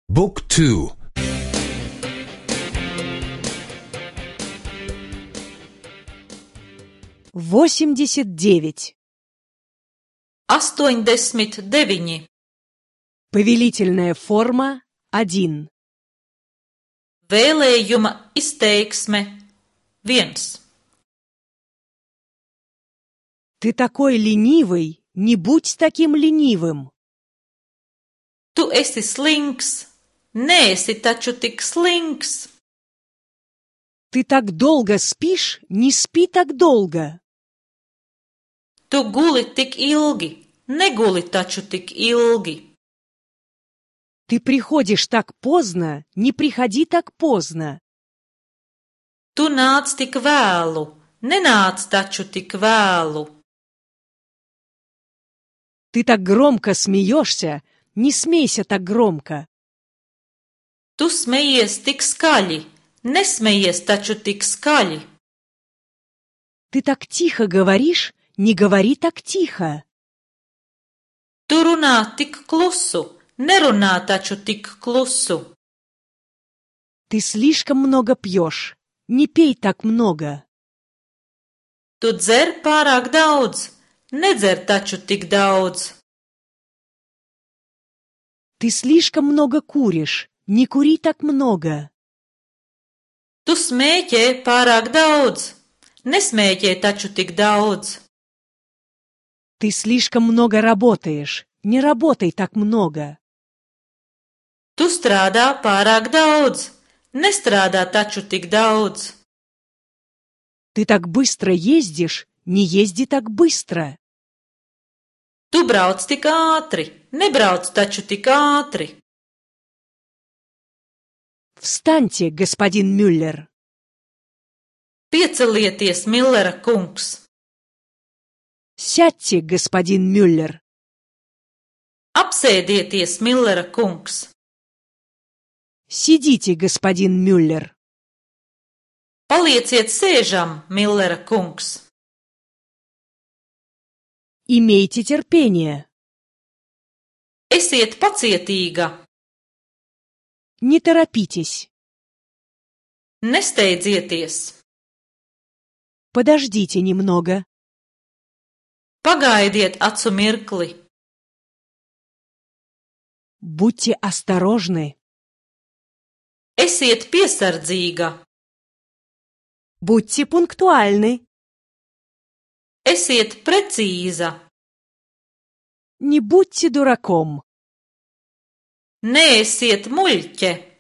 Book 2. 89. 89. Повелительная форма 1. Vēlējuma izteiksme 1. Ты такой ленивый, не будь таким ленивым. Tu esi slinks, neesi taču tik slinks. Ты так долго спишь, не спи так долго. Tu guli tik ilgi, neguli taču tik ilgi. Ты приходишь так поздно, не приходи так поздно. Tu nāc tik vēlu, nenāc taču tik vēlu. Ты так громко смеешься, не смейся так громко. Tu smejies tik skaļi, nesmejies taču tik skaļi. Ты так тихо говоришь, не говори так тихо. Tu runā tik klusu, nerunā taču tik klusu. Ты слишком много пьешь, не пей так много. Tu dzer pārāk daudz, nedzer taču tik daudz. Ты слишком много куришь, не кури так много. Tu smēķē pārāk daudz, nesmēķē taču tik daudz. Ты слишком много работаешь, не работай так много. Tu strādā pārāk daudz, nestrādā taču tik daudz. Ты так быстро ездишь, не езди так быстро. Tu brauc tik ātri, nebrauc taču tik ātri. Встаньте, господин Мюллер. Piecelieties, Millera kungs. Сядьте, господин Мюллер. Apsēdieties, Millera kungs. Сидите, господин Мюллер. Palieciet sēžam, Millera kungs. Имейте терпение. Esiet pacietīga. Не торопитесь. Nesteidzieties. Подождите немного. Pagaidiet acu mirkli. Будьте осторожны. Esiet piesardzīga. Будьте пунктуальны. Esiet precīza. Не будьте дураком. Neesiet muļķe.